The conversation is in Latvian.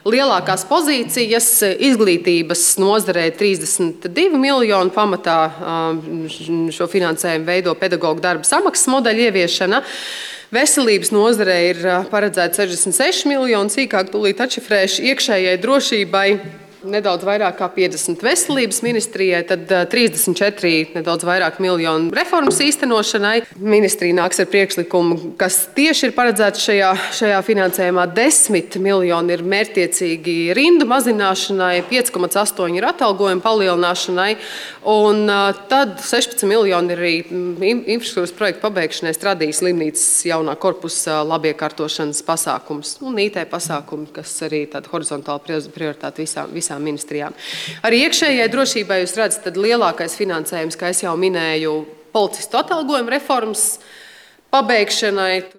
lielākās pozīcijas izglītības nozarē 32 miljoni pamatā šo finansējumu veido pedagoģu darba samaksas modeļa ieviešana. Veselības nozarē ir paredzēta 66 miljoni, sīkāk tūlīt atšifrēšu, iekšējai drošībai nedaudz vairāk kā 50 veselības ministrijai, tad 34 nedaudz vairāk miljonu reformas īstenošanai. Ministrija nāks ar priekšlikumu, kas tieši ir paredzēts šajā finansējumā. 10 miljoni ir mērķtiecīgi rindu mazināšanai, 5,8 ir atalgojuma palielināšanai, un tad 16 miljoni ir arī infrastruktūras projektu pabeigšanai Stradijas slimnīcas jaunā korpusa labiekārtošanas pasākums un IT pasākumi, kas arī tāda horizontāla prioritāte visām ministrijām. Arī iekšējai drošībai jūs redzat, tad lielākais finansējums, kā es jau minēju, policistu atalgojuma reformas pabeigšanai.